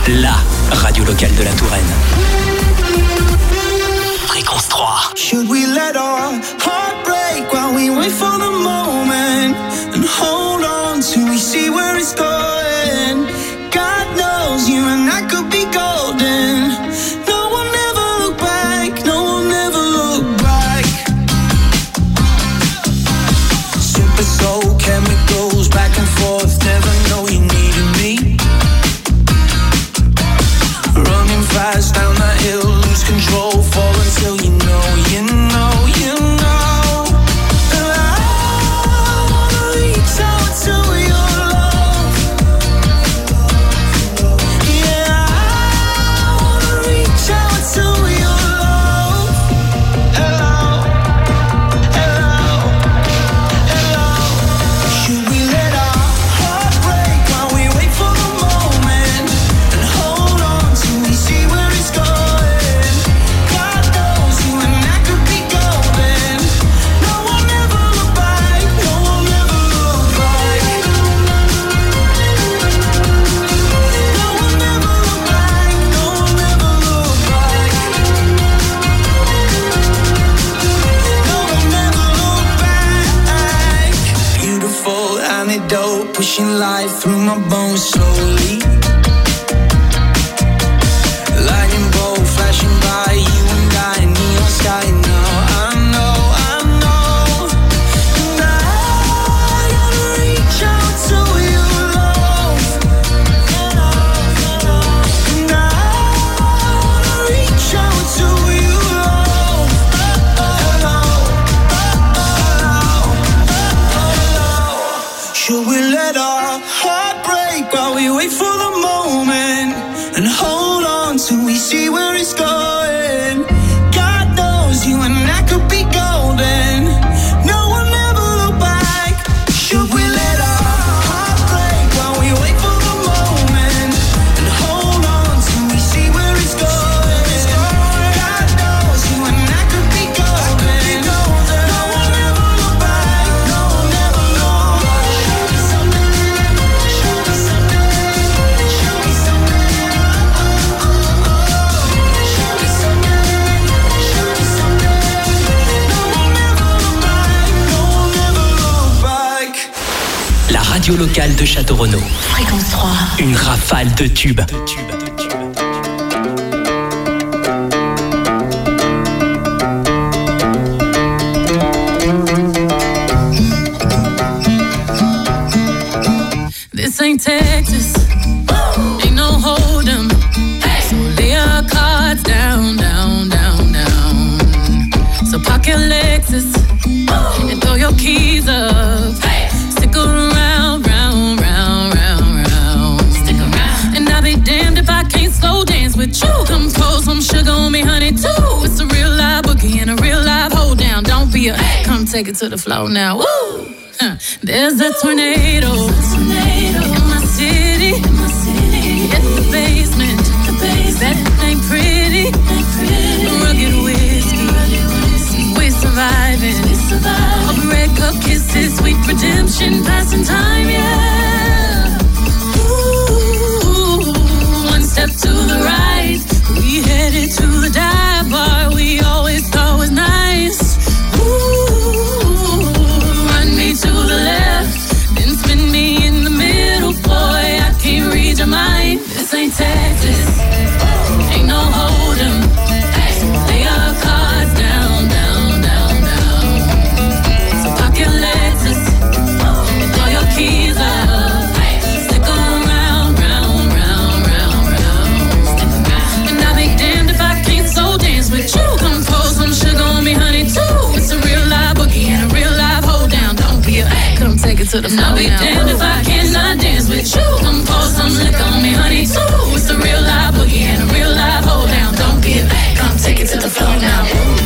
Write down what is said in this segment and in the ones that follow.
la radio locale de la Touraine. Fréquence 3. Should we let our heart break while we wait for the moment and hold on till we see where it's going? God knows you and I could be golden. No one ever look back, no one ever look back. Super soul chemicals back and forth, never know you needed me. Running fast down that hill, lose control, fall until you know, you know, you know. And I wanna reach out to your love. Yeah, I wanna reach out to your love. Hello, hello, hello. Should we let our heart break while we wait for the moment and hold on till we see where it's going? God knows you and I could be golden. No one ever look back, no one ever look back. No one ever look back, no one ever look back. No one ever look back. Beautiful antidote, pushing life through my bones slowly. Lightning bolt flashing by, you and I, neon sky now. I know, I know. And I gotta reach out to your love. And I wanna reach out to your love. Hello, hello. Should we let our heart break while we wait for the moment and hold on till we see where it's going? God knows you and I could be golden. No one ever look back. Should we let our heart break while we wait for the moment and hold on till we see where it's going? God knows you and I could be golden. No one ever look back. No one ever look back. Show me something. Show me something. Show me something. Show me something. Show me something. No one ever look back. No one ever look back. La radio locale de Château-Renaud. Fréquence 3. Une rafale de tubes. This ain't Texas, ain't no hold 'em. So lay your cards down, down, down, down. So park your Lexus and throw your keys up. Stick around, round, round, round, round. Stick around. And I'll be damned if I can't slow dance with you. Come pour some sugar on me, honey, too. It's a real live boogie and a real live hold down. Don't be a come take it to the floor now. Woo! There's a tornado in my city. At the basement. That ain't pretty. Rugged whiskey. We're surviving. Of red cup kisses, sweet redemption, passing time, yeah. Ooh, one step to the right. We headed to the dive bar we always thought was nice. Ooh, run me to the left, then spin me in the middle, boy, I can't read your mind. This ain't Texas, ain't no hold 'em. Lay your cards down, down, down, down. So park your Lexus and throw your keys up. Stick around, round, round, round, round. Stick around. And I'll be damned if I can't soul dance with you. Come pour some sugar on me, honey, too. It's a real live boogie and a real live hold down. Don't be a come take it to the floor. I'll be damned if I cannot dance with you. Come pour some liquor on me, honey, too. It's a real live boogie and a real live hold down. Don't be a come take it to the floor now.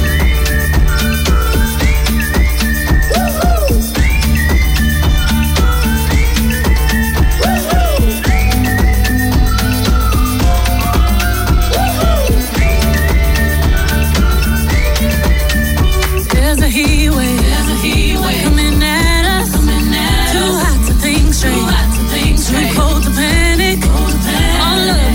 There's a heat wave coming at us. Too hot to think straight. Too cold to panic. All of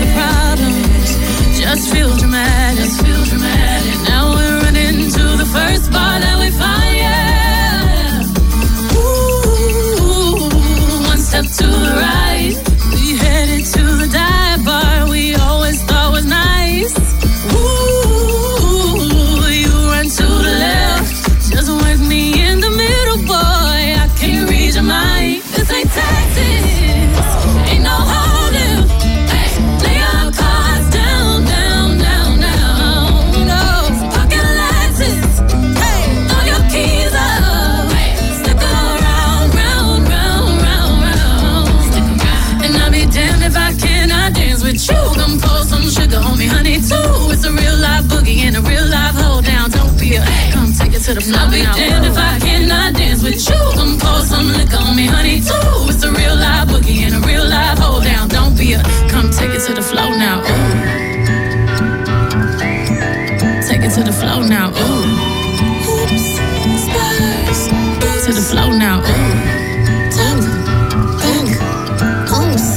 to the floor. I'll be damned if I cannot dance with you. Come pour some liquor on me, honey, too. It's a real live boogie and a real live hold down. Don't be a, come take it to the floor now. Ooh. Take it to the floor now. Ooh. Oops, spurs. To the floor now. Ooh. Tap, think, oops.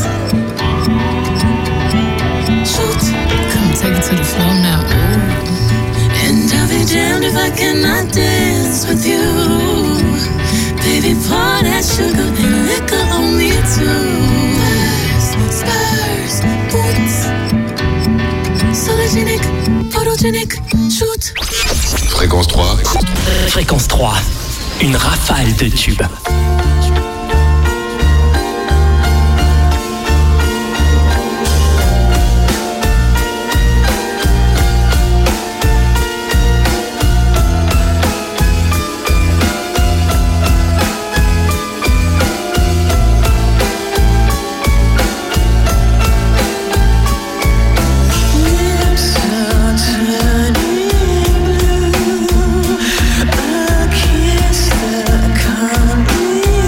Shoot. Come take it to the floor now. Ooh. And I'll be damned if I cannot dance with you. Baby, pour that sugar and liquor on me too. Spurs, boots. Sologenic, photogenic, shoot. Fréquence 3. Fréquence 3. Une rafale de tubes. I kiss the concrete.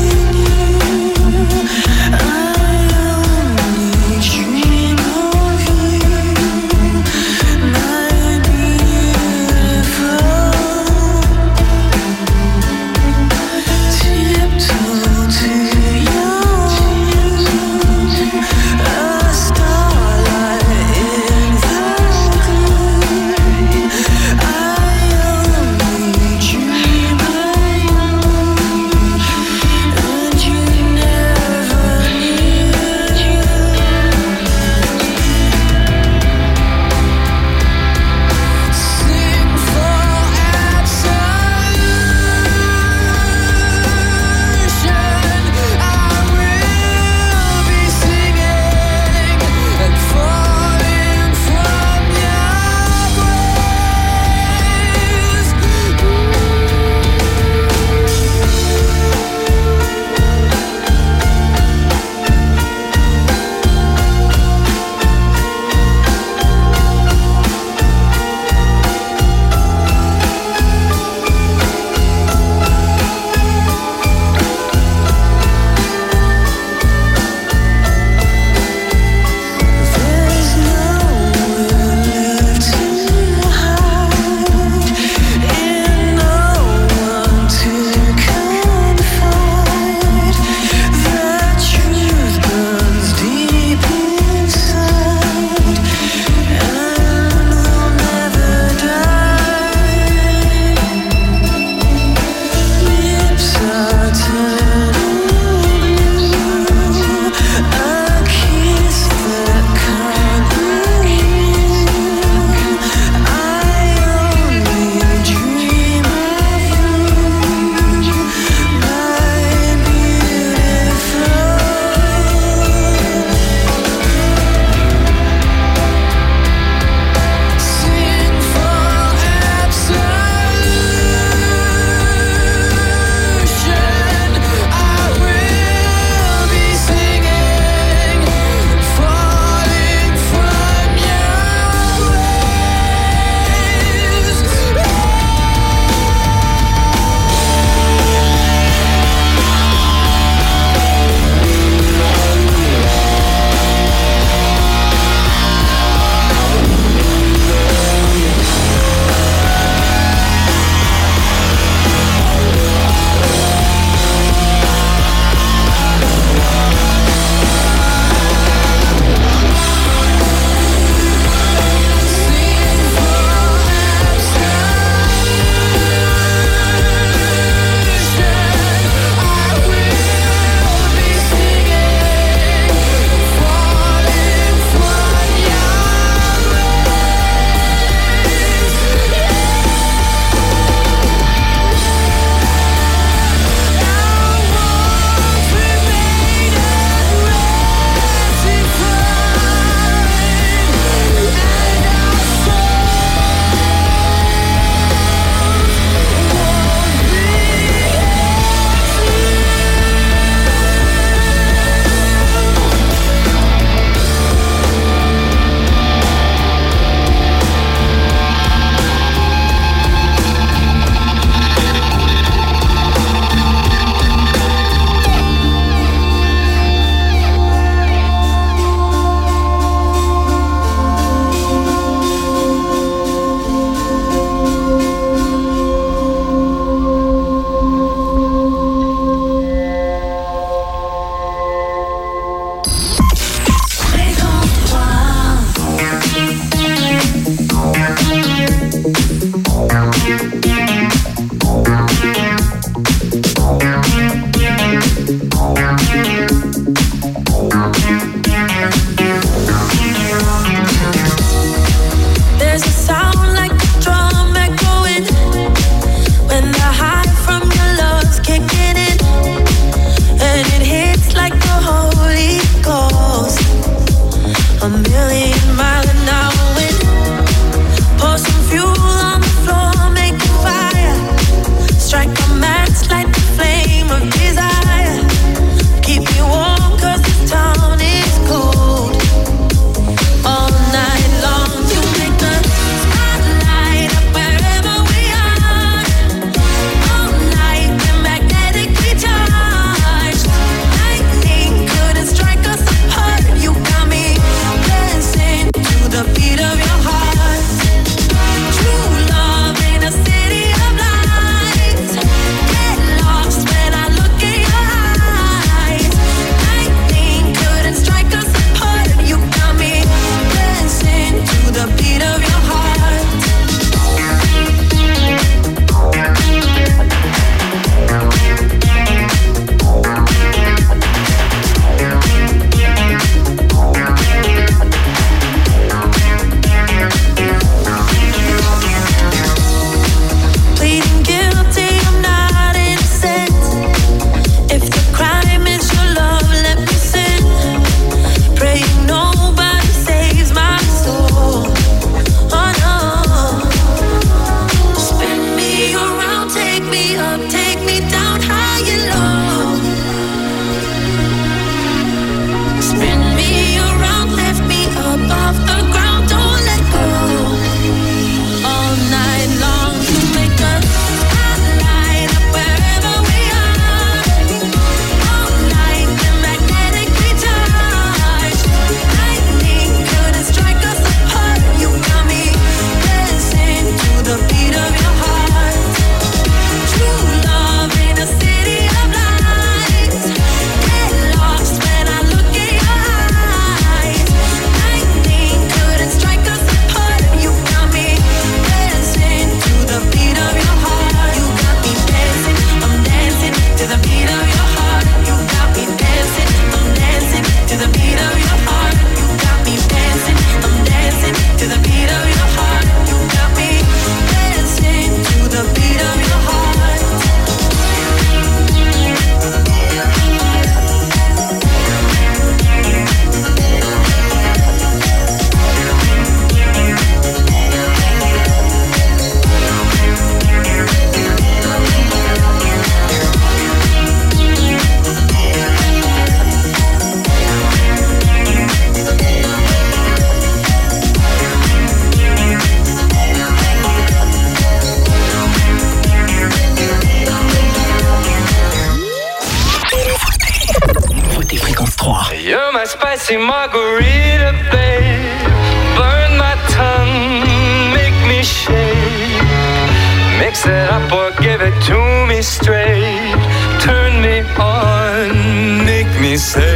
my spicy margarita, babe. Burn my tongue, make me shake. Mix it up or give it to me straight. Turn me on, make me say.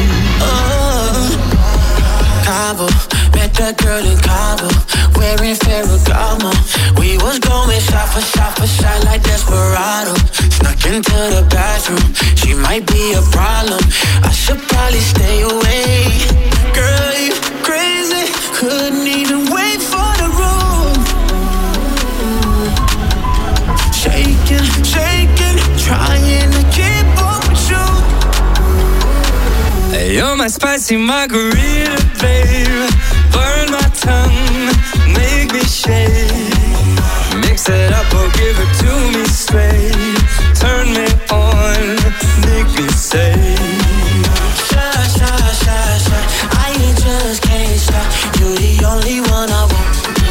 Cabo, met that girl in Cabo, wearing Ferragamo. We was going shot for shot like Desperado. Snuck into the bathroom, she might be a problem. I should probably stay away. Girl, you crazy, couldn't even wait for the room. Shaking, shaking, trying to keep up with you. You're my spicy margarita, babe. Burn my tongue, make me shake. Mix it up or give it to me straight. Turn me on, make me say. Shy, shy, shy, shy, I just can't stop. You're the only one I want.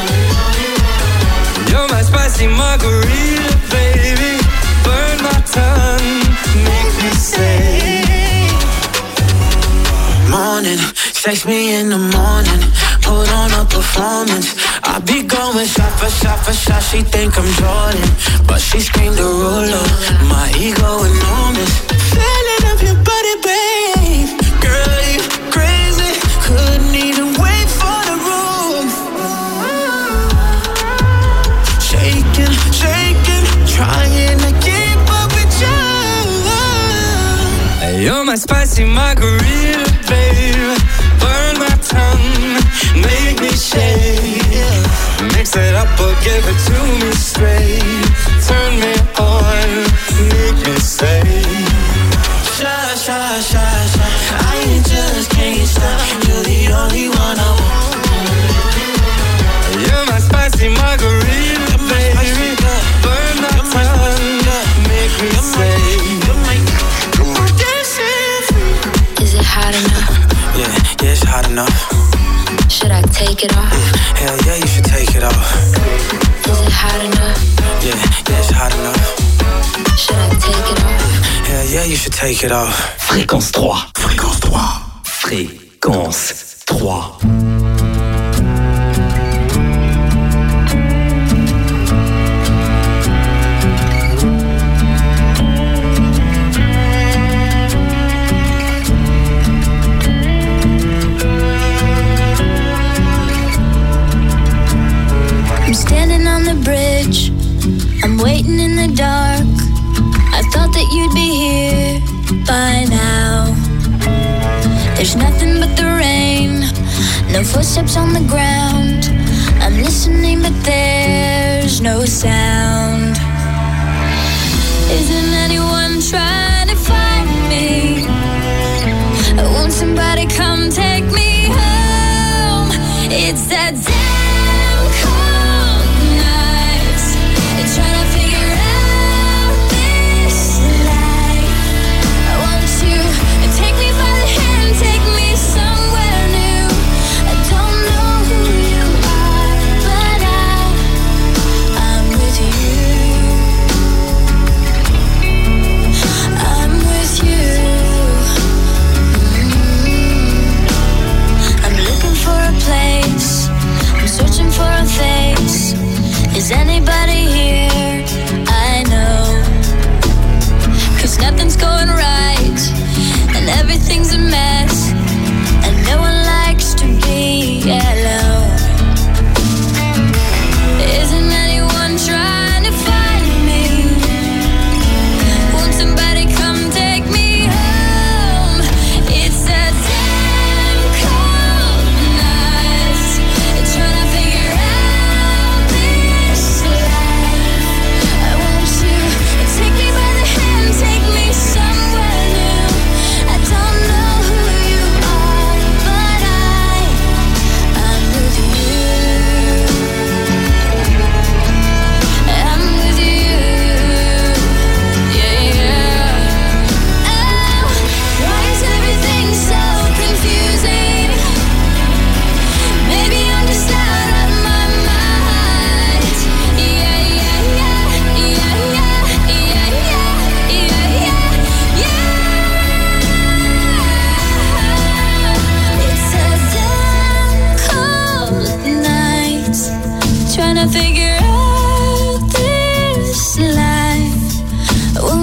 You're my spicy margarita, baby. Burn my tongue, make me say. Morning, text me in the morning, put on a performance. I be going shot for shot, she think I'm Jordan, but she screamed a ruler, my ego enormous. Feeling up your body, babe. Girl, you crazy, couldn't even wait for the room. Shaking, shaking, trying to keep up with you. You're my spicy margarita, babe. Burn my tongue, make me shake. Mix it up or give it to me straight. Turn me on, make me say. Shy, shy, shy, shy, I just can't stop. You're the only one I want. You're my spicy margarita, baby. Burn my tongue, make me say. Is it hot enough? Yeah, it's hot enough. Should I take it off? Hell yeah, you should take it off. Is it hot enough? Yeah, it's hot enough. Should I take it off? Hell yeah, you should take it off. Fréquence 3. Fréquence 3. Fréquence 3. Standing on the bridge, I'm waiting in the dark. I thought that you'd be here by now. There's nothing but the rain, no footsteps on the ground. I'm listening but there's no sound. Isn't anyone trying to find me? Won't somebody come take me home? It's that damn cold nights, trying to figure out this life. Won't you take me by the hand, take me somewhere new? I don't know who you are, but I'm with you.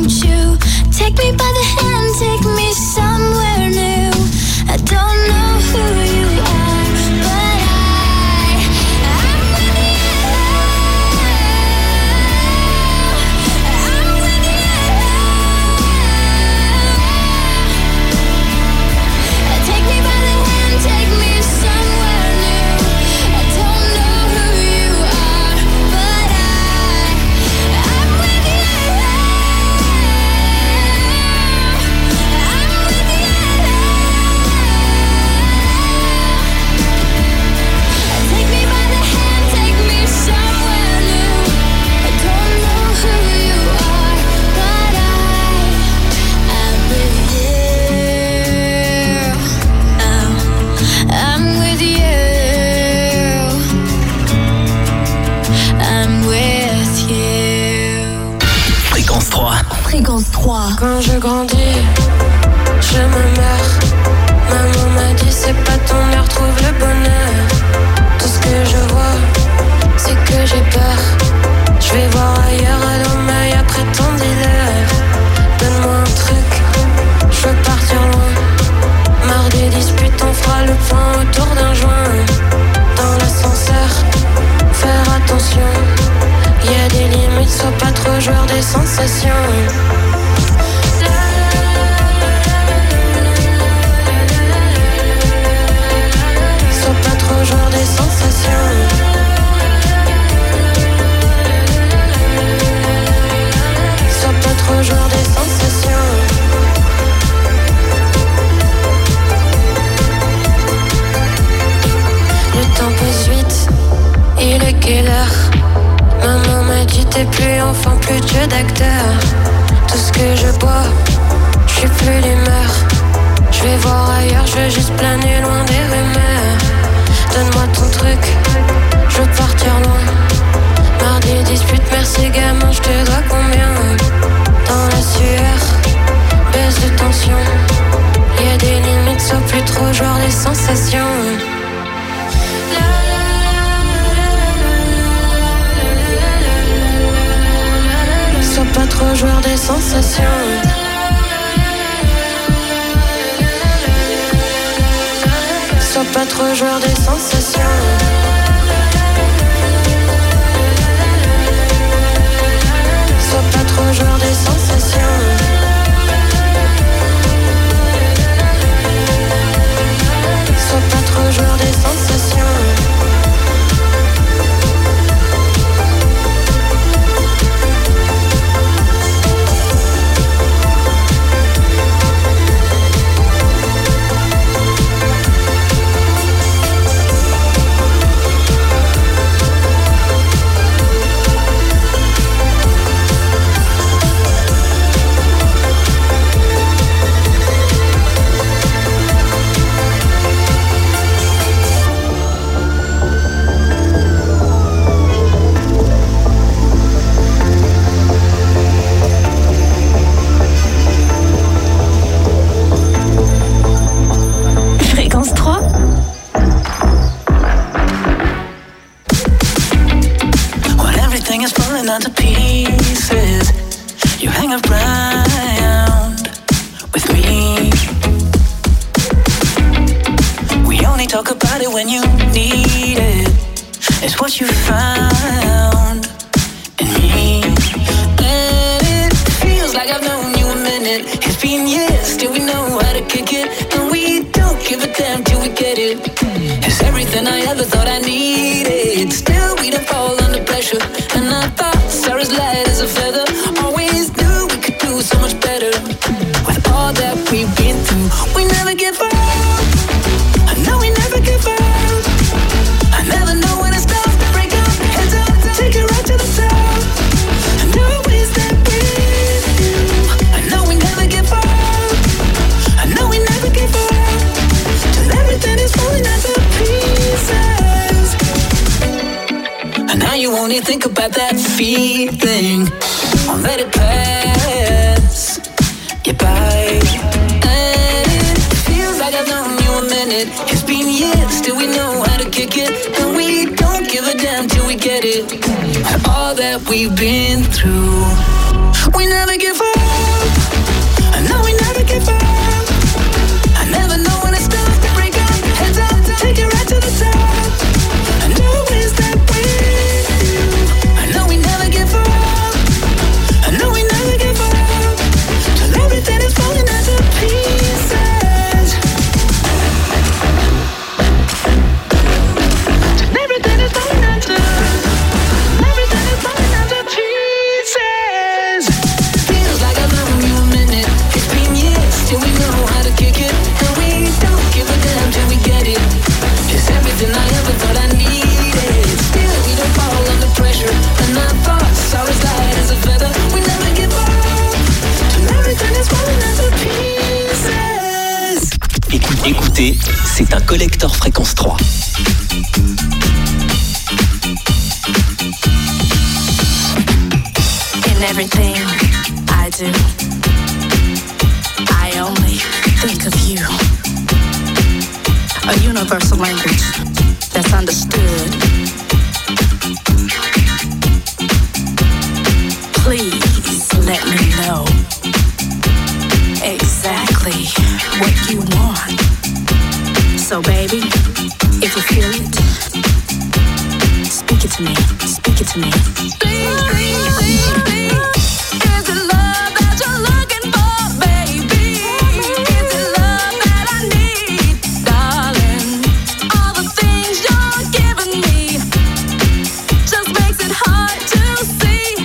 won't you take me by the hand, take me somewhere new? I don't know who you are, but I'm with you. I'm with you. Take me by the hand, take me somewhere new. I don't know who you are, but I'm with you. I'm with you. Take me by the hand, take me somewhere new. I don't know who you are, but I'm with you. I'm with you. I'm with you. Fréquence 3. Fréquence 3. Quand je grandis, je me meurs. Maman m'a dit c'est pas ton heure, trouve le bonheur. Tout ce que je vois, c'est que j'ai peur. Je vais voir ailleurs à l'homme après ton dealer. Donne-moi un truc, je veux partir loin. Marre des disputes, on fera le point autour d'un joint. Dans l'ascenseur, faire attention. Y a des limites, sois pas trop joueur des sensations. Sois pas trop joueur des sensations. Sois pas trop joueur des sensations. Le temps passe vite, il est quelle heure? Maman m'a dit t'es plus enfant, plus jeu d'acteur. Tout ce que je bois, je suis plus l'humeur. Je vais voir ailleurs, je veux juste planer loin des rumeurs. Donne-moi ton truc, je veux partir loin. Marre des disputes, merci gamin, je te dois combien? Dans la sueur, baisse de tension. Y'a des limites, sois plus trop joueur des sensations. Sois pas trop joueur des sensations. Sois pas trop joueur des sensations. Sois pas trop joueur des sensations. Sois pas trop joueur des sensations. To pieces, you hang around with me. We only talk about it when you need it. It's what you found in me. And it feels like I've known you a minute. It's been years, still we know how to kick it. And we don't give a damn till we get it. It's everything I ever thought I needed. Still we don't fall under pressure. And I thought Sarah's light as a feather. Always knew we could do so much better. With all that we've been through, we never give up. I know we never give up. I never know when it's time to break up. Heads up, take it right to the top. I know always that with you. I know we never give up. I know we never give up. Till everything is falling as a pieces. And now you only think about that feeling. Won't let it pass you by. And it feels like I've known you a minute. It's been years, still we know how to kick it. And we don't give a damn till we get it. All that we've been through, we never give up. c'est un collector fréquence 3. In everything I do, I only think of you. A universal language that's understood. Please let me know exactly what you want. So baby, if you feel it, speak it to me, speak it to me. Is it love that you're looking for, baby? Is it love that I need, darling? All the things you're giving me just makes it hard to see.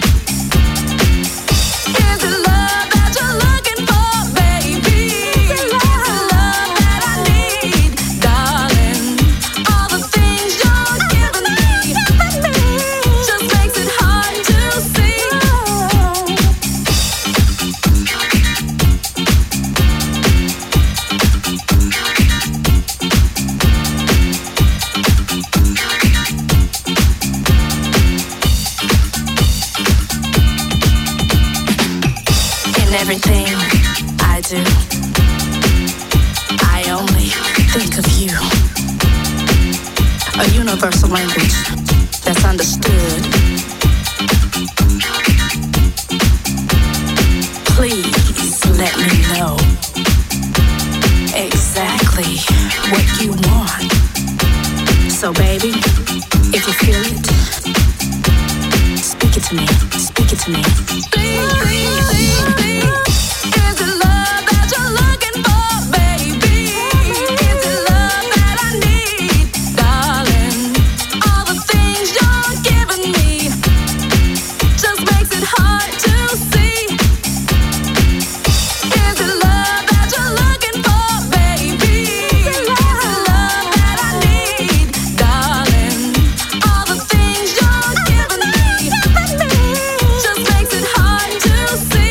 Is it love that you're looking for, baby? Is it love that I need, darling? All the things you're giving me just makes it hard to see. In everything I do, I only think of you. A universal language that's understood. Please let me know exactly what you want. So baby, if you feel it, speak it to me, speak it to me. Is it love that you're looking for, baby? Is it love that I need, darling? All the things you're giving me just makes it hard to see. Is it love that you're looking for, baby? Is it love that I need, darling? All the things you're giving me just makes it hard to see.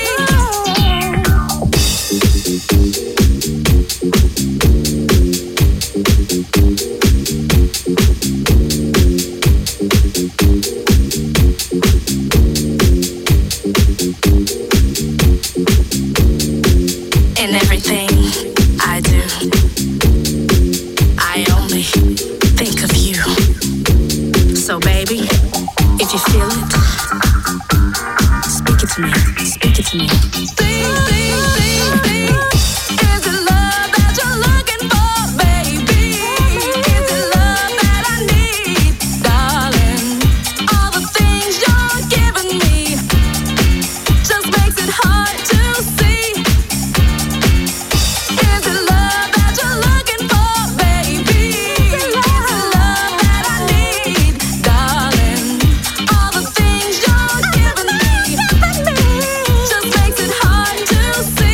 In everything I do, I only think of you. So baby, if you feel it, speak it to me, speak it to me. Is it love that you're looking for, baby? Is it love that I need, darling? All the things you're giving me just makes it hard to see. Is it love that you're looking for, baby? Is it love that I need, darling? All the things you're giving me just makes it hard to see.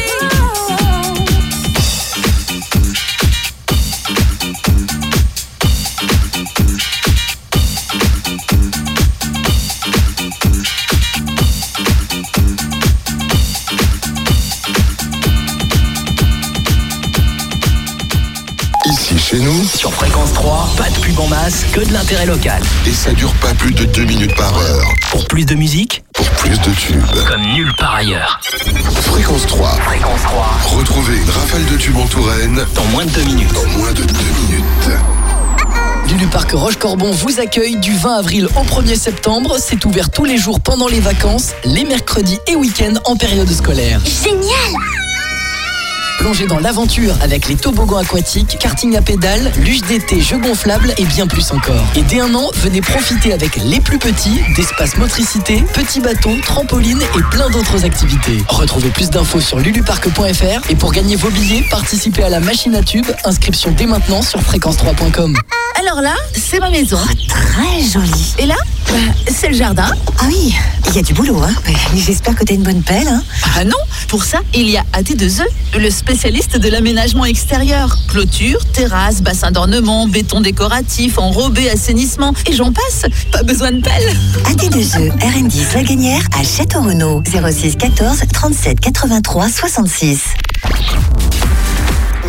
Ici chez nous, Sur Fréquence 3, pas de pub en masse, que de l'intérêt local. et ça dure pas plus de 2 minutes par heure. Pour plus de musique, Pour plus de tubes. comme nulle part ailleurs. Fréquence 3. Fréquence 3, Retrouvez une rafale de tubes en Touraine dans moins de 2 minutes. dans moins de 2 minutes. Lulu Parc Roche-Corbon vous accueille du 20 avril au 1er septembre. C'est ouvert tous les jours pendant les vacances, les mercredis et week-ends en période scolaire. Génial! Plongez dans l'aventure avec les toboggans aquatiques, karting à pédales, luge d'été, jeux gonflables et bien plus encore. Et dès 1 an, venez profiter avec les plus petits d'espace motricité, petits bateaux, trampolines et plein d'autres activités. Retrouvez plus d'infos sur luluparc.fr et pour gagner vos billets, participez à la machine à tubes. Inscription dès maintenant sur fréquence3.com. Alors là, c'est ma maison. Très joli. Et là, c'est le jardin. Ah oui, il y a du boulot, hein. Mais j'espère que t'as une bonne pelle, hein. Ah non, pour ça, il y a AT2E, le spécialiste de l'aménagement extérieur. Clôture, terrasse, bassin d'ornement, béton décoratif, enrobé, assainissement, et j'en passe. Pas besoin de pelle. AT2E, RN10 La Gagnère à Château-Renaud. 06 14 37 83 66.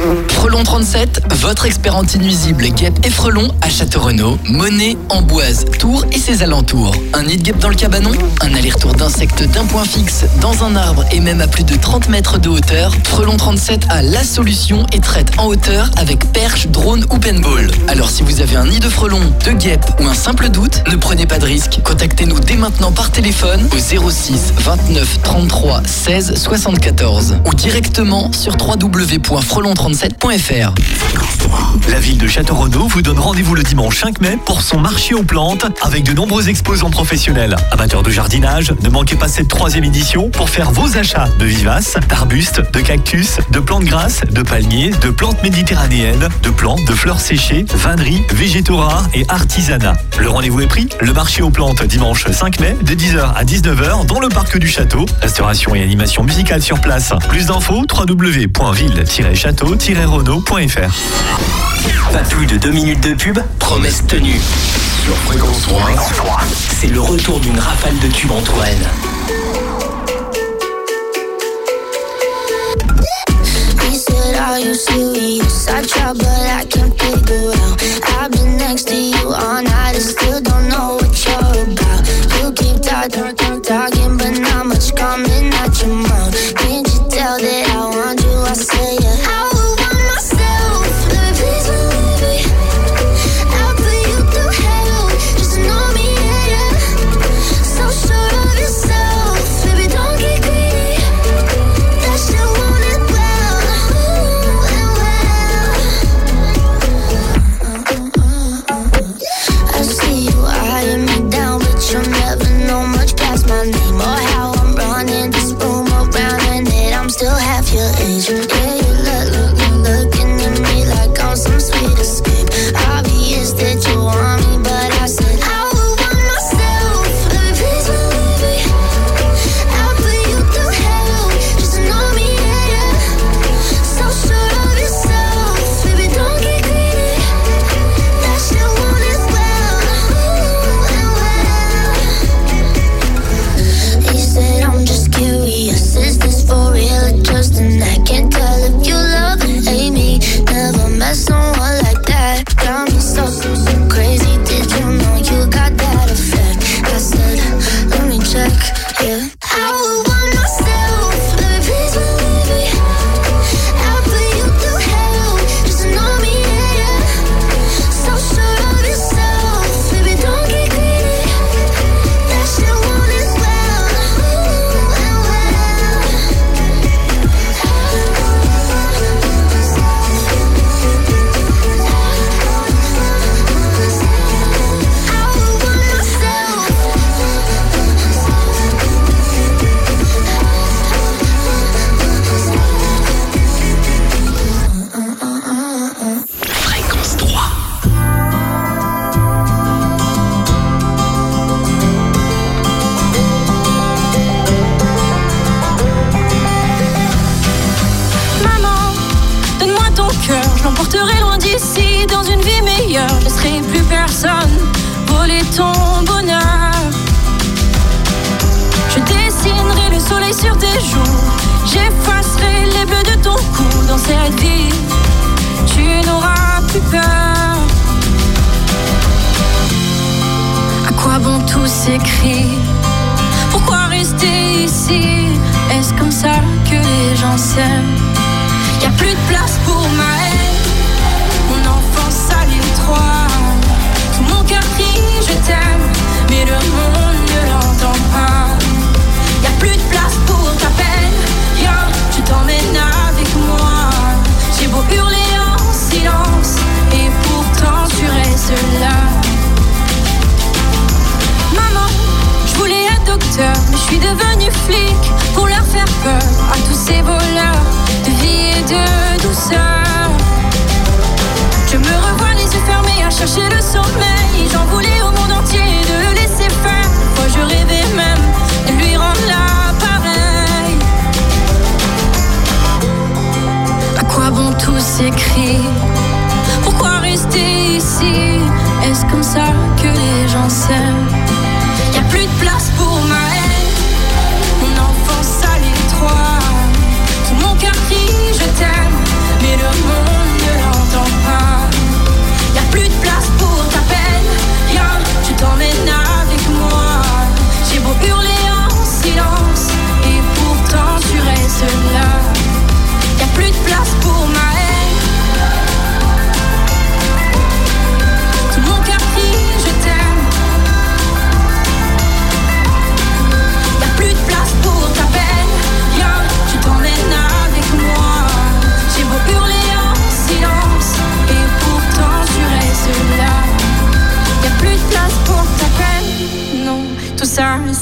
Frelon 37, votre expert anti-nuisible guêpes et frelons à Château-Renaud, Monet, Amboise, Tours et ses alentours. Un nid de guêpe dans le cabanon, un aller-retour d'insectes d'un point fixe dans un arbre et même à plus de 30 mètres de hauteur. Frelon 37 a la solution et traite en hauteur avec perche, drone ou paintball. Alors si vous avez un nid de frelons, de guêpes ou un simple doute, ne prenez pas de risque. Contactez-nous dès maintenant par téléphone au 06 29 33 16 74 ou directement sur www.frelon37.fr. La ville de Château-Renaud vous donne rendez-vous le dimanche 5 mai pour son marché aux plantes avec de nombreux exposants professionnels. Amateurs de jardinage, ne manquez pas cette 3e édition pour faire vos achats de vivaces, d'arbustes, de cactus, de plantes grasses, de palmiers, de plantes méditerranéennes, de plantes, de fleurs séchées, vanneries, végétaux rares et artisanat. Le rendez-vous est pris, le marché aux plantes dimanche 5 mai de 10h à 19h dans le parc du château. Restauration et animation musicale sur place. Plus d'infos www.ville-château-renaud.fr. Pas plus de 2 minutes de pub, promesse tenue. Sur Fréquence 3, c'est le retour d'une rafale de tubes en Touraine. Are you serious? I try but I can't figure out. I've been next to you all night and still don't know what you're about. You keep talking but not much coming out your mouth. Can't you tell that I want you? I say yeah. I would want myself, baby, please believe me. I'll put you through hell, just to know me, yeah. So sure of yourself, baby, don't get greedy. That shit won't end well. I see you eyeing me down, but you'll never know much past my name or how I'm running this room around, and that I'm still half your age. Yeah, you looking at me like I'm some sweet escape. Obvious that you want me, but I said I would want myself. Baby, please believe me. I'll put you through hell just to know me, yeah. So sure of yourself, baby, don't get greedy. That shit won't end well. He said I'm just curious, is this for real or just an act? Can't tell if you love or hate me. Never met someone like that. Got me so crazy. Did you know you got that effect? I said, let me check, yeah. I would want myself, baby, please believe me. I'll put you through hell just to know me, yeah. So sure of yourself, baby, don't get greedy. That shit won't end well. Fréquence 3. Maman, donne-moi ton cœur, je l'emporterai loin d'ici, dans une vie meilleure. Je ne laisserai plus personne voler ton bonheur. Je dessinerai le soleil sur tes joues, j'effacerai les bleus de ton cou. Dans cette vie, tu n'auras plus peur. À quoi bon tous ces cris? Pourquoi rester ici? Est-ce comme ça que les gens s'aiment? Y'a plus de place pour ma haine. Mon enfance à l'étroit. Tout mon cœur crie je t'aime, mais le monde ne l'entend pas. Y'a plus de place pour ta peine. Viens, je t'emmène avec moi. J'ai beau hurler en silence, et pourtant tu restes là. Maman, je voulais être docteur, mais je suis devenue flic pour leur faire peur à tous ces voleurs de vie et de douceur. Je me revois les yeux fermés à chercher le sommeil. J'en voulais au monde entier de le laisser faire. Moi je rêvais même de lui rendre l'appareil. À quoi bon tous ces cris? Pourquoi rester ici? Est-ce comme ça que les gens s'aiment? Y'a plus de place pour ma haine. Mon enfance à l'étroit. Tout mon cœur crie je t'aime, mais le monde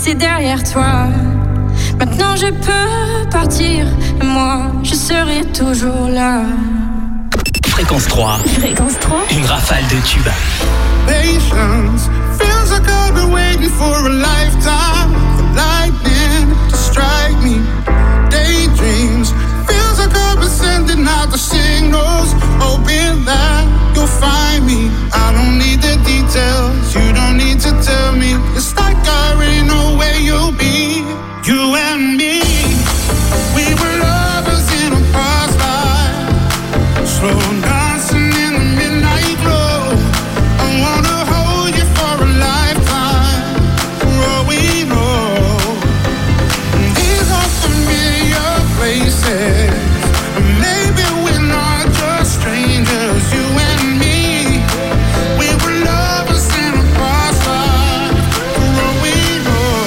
laissé derrière toi. Maintenant je peux partir, et moi je serai toujours là. Fréquence 3. Fréquence 3. Une rafale de tubes. Patience feels like I've been waiting for a lifetime. For lightning to strike me. Daydreams feels like I've been sending out the signals, hoping that you'll find me. I don't need the details, you don't need to tell me. It's like I already know where you'll be. You and me, we were lovers in a past life, slow dancing in the midnight glow. I wanna hold you for a lifetime, for all we know. These are familiar places, maybe we're not just strangers. You and me, we were lovers in a past life, for all we know.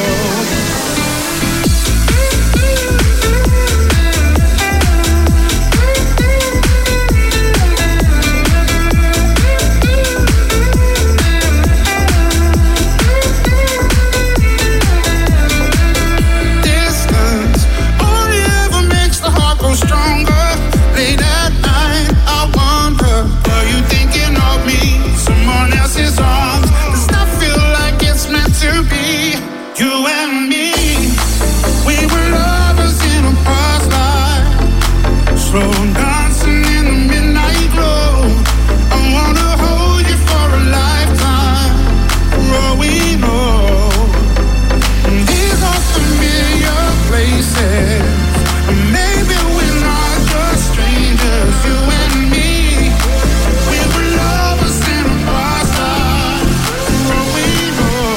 Distance only ever makes the heart grow stronger. Late at night, I wonder, are you thinking of me? Someone else's arms. Does not feel like it's meant to be. You and me, we were lovers in a past life, slow dancing in the midnight glow. I wanna hold you for a lifetime, for all we know. These are familiar places, maybe we're not just strangers. You and me, we were lovers in a past life, for all we know.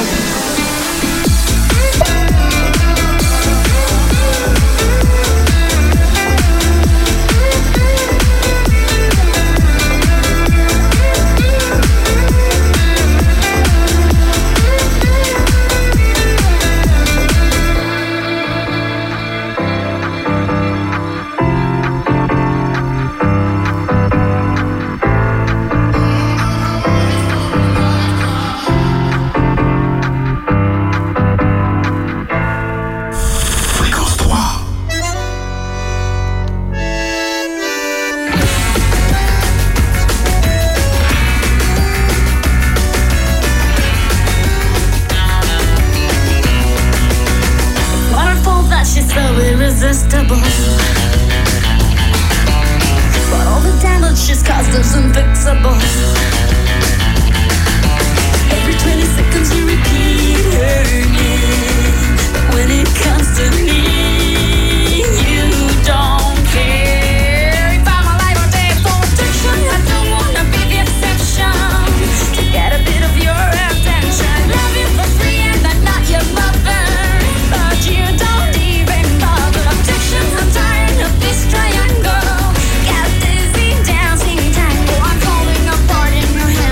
Fréquence 3. Wonderful that she's so irresistible, but all the damage she's caused is unfixable. Every 20 seconds you repeat her name, but when it comes to me, you don't care. If I'm alive or dead for protection, I don't wanna be the exception. To get a bit of your attention, love you for free and I'm not your mother, but you don't even bother. Objection, I'm tired of this triangle. Got dizzy dancing tango. I'm falling apart in your head.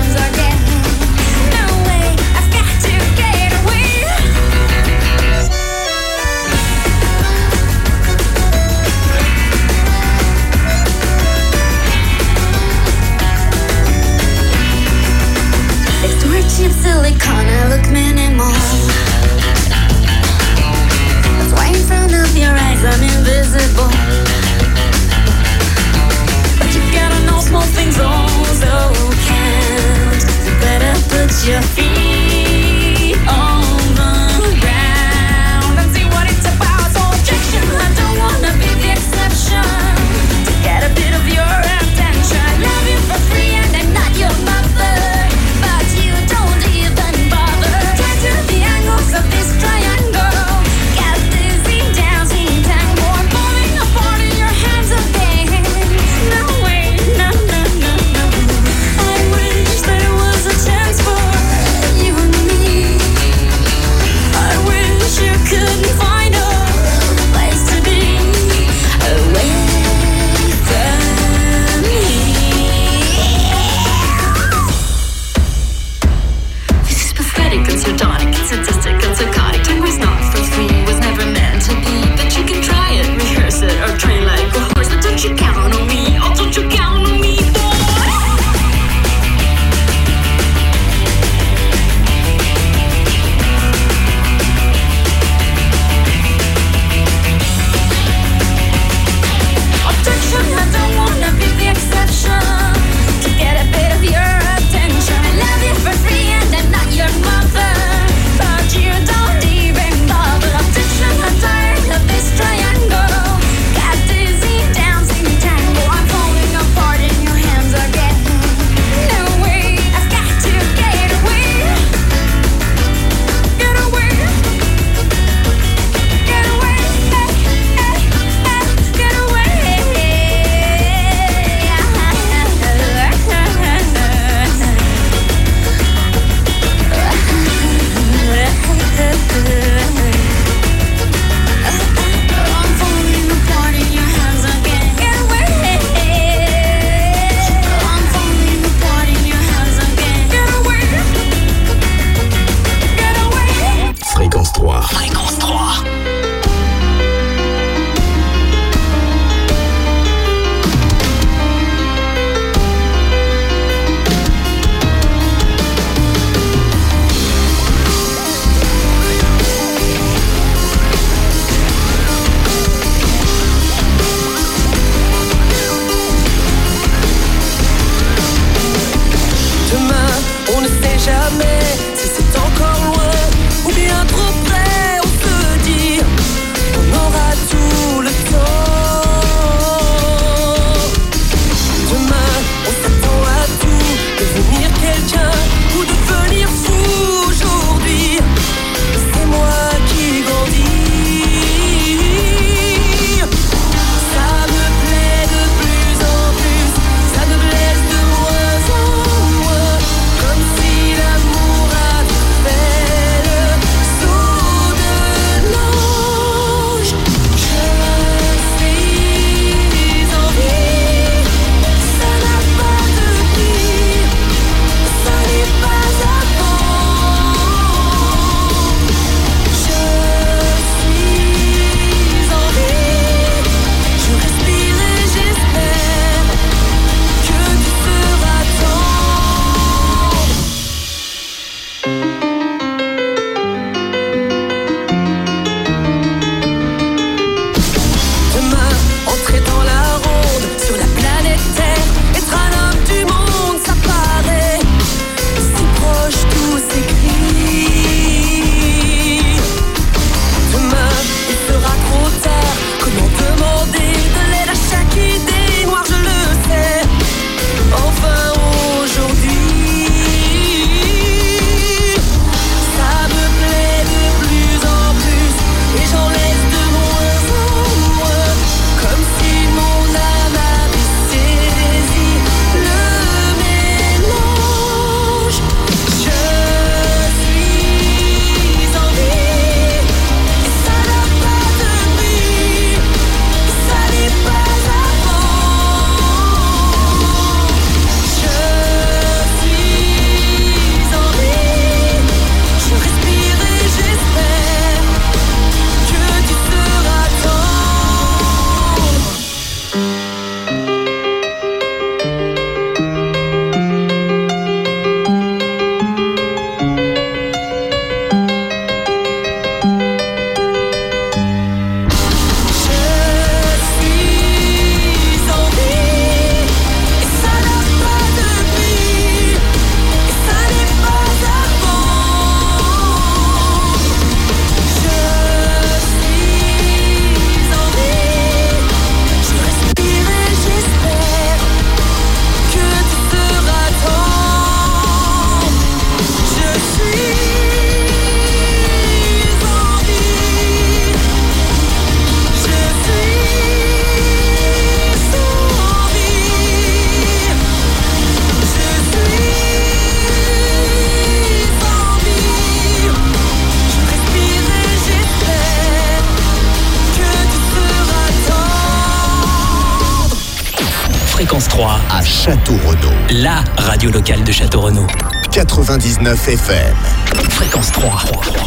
Fréquence 3 à Château-Renaud. La radio locale de Château-Renaud. 99 FM. Fréquence 3.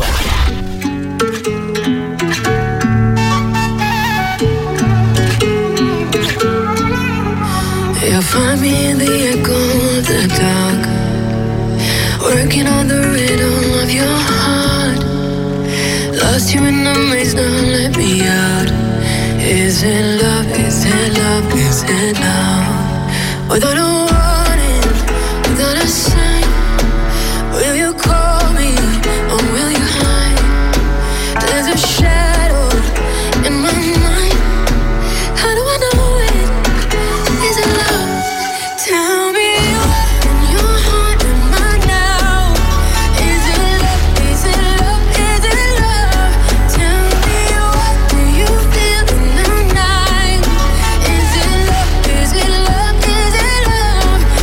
You'll find me in the echo of the dark, working on the rhythm of your heart. Lost you in the maze, now let me out. Is it love, is it love, is it love? Without a warning, without a sign, will you call me or will you hide? There's a shadow in my mind. How do I know it? Is it love? Tell me what's in your heart and mind now. Is it love? Is it love? Is it love? Tell me what do you feel in the night? Is it love? Is it love? Is it love?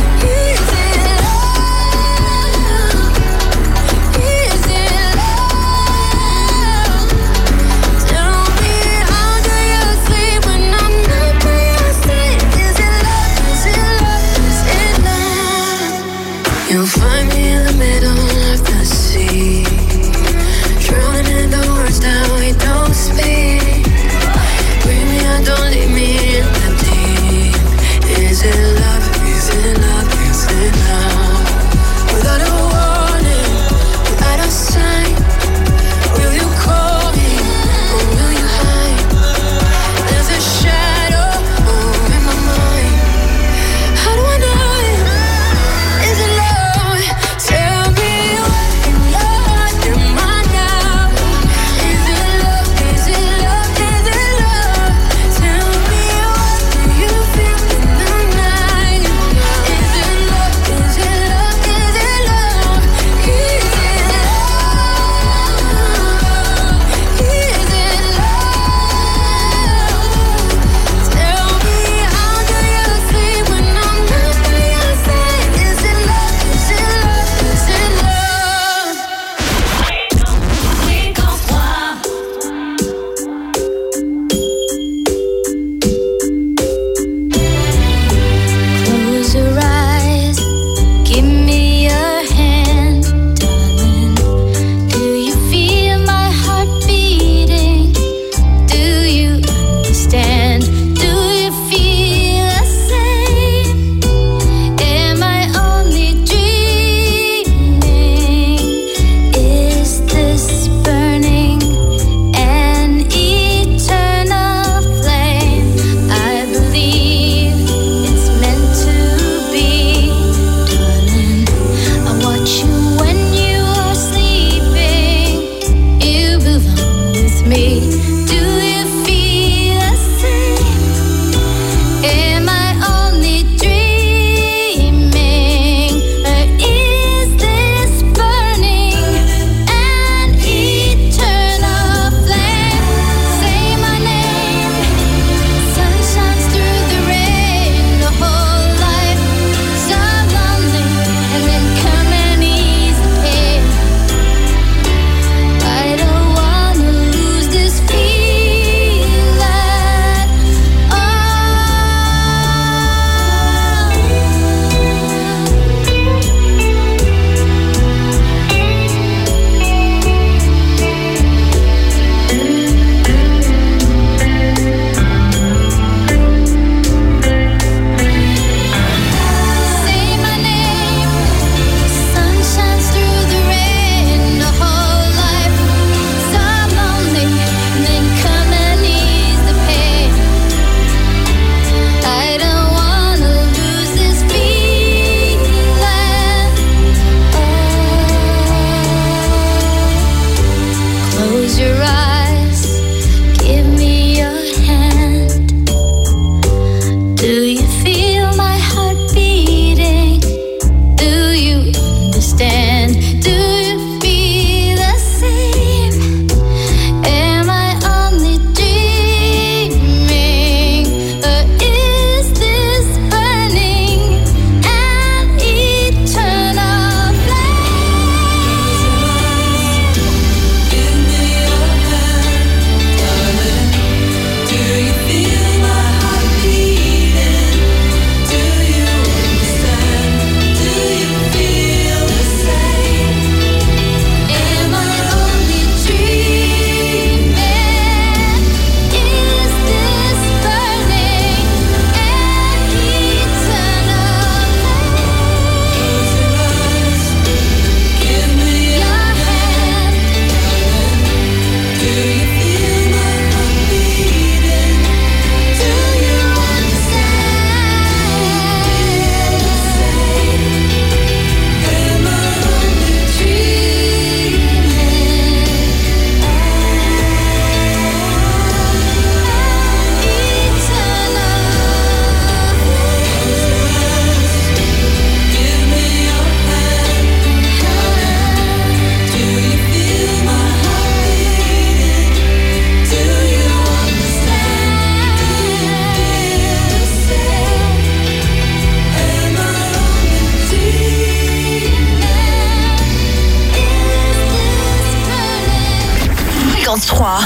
Fréquence 3.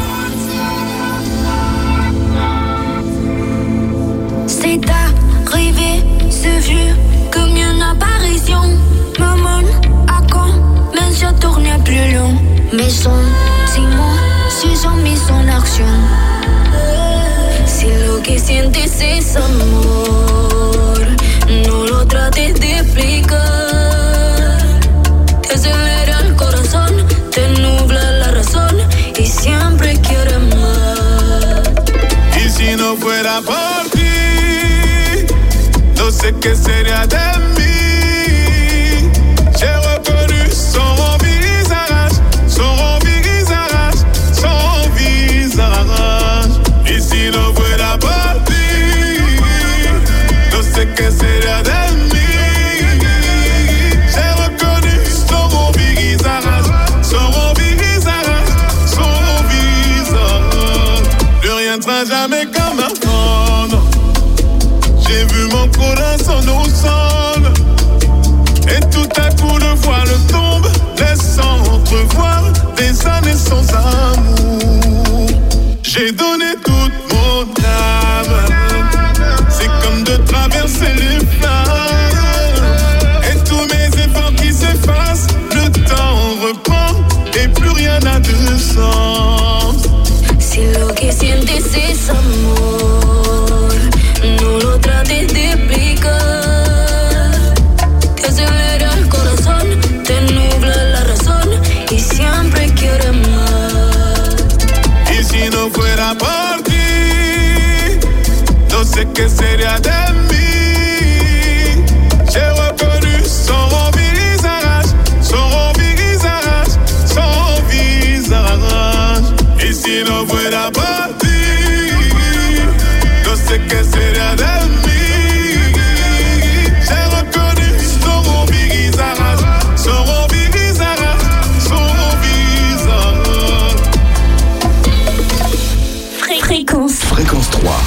C'est arrivé, c'est vu comme une apparition. Maman, à quand, mais je tournais plus long. Mes sentiments se sont mis en action. Si lo que sientes es amor, no lo trates de explicar. Te acelera el corazón, te nubla la razón y siempre quieres más. Y si no fuera por ti, no sé qué sería de mí. J'ai reconnu son visage, son visage, son visage. Y si no fuera por ti, no sé qué sería de mí. J'ai reconnu son visage, son visage, son visage. Plus rien ne sera jamais comme avant. J'ai vu mon corazon au sol. Et tout à coup le voile tombe, laissant entrevoir des années sans amour. J'ai donné toute mon âme, c'est comme de traverser les flammes. Et tous mes efforts qui s'effacent, le temps reprend et plus rien n'a de sens. Si lo que sientes es amor, no lo trates de explicar. Te acelera el corazón, te nubla la razón y siempre quieres más. Y si no fuera por ti, no sé qué sería de mí. J'ai reconnu son visage, son visage, son visage. Y si no fuera por ti, no sé qué sería de mí. J'ai reconnu son visage, son visage, son visage. Fréquence 3.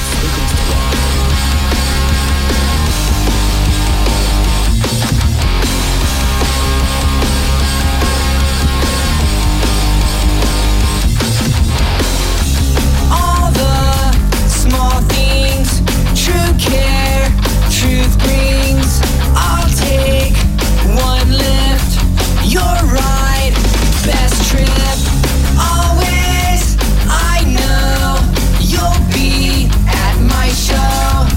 All the small things, true care, truth brings. I'll take one lift, you're right, best trip. Always, I know you'll be at my show.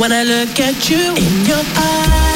when I look at you in your eyes.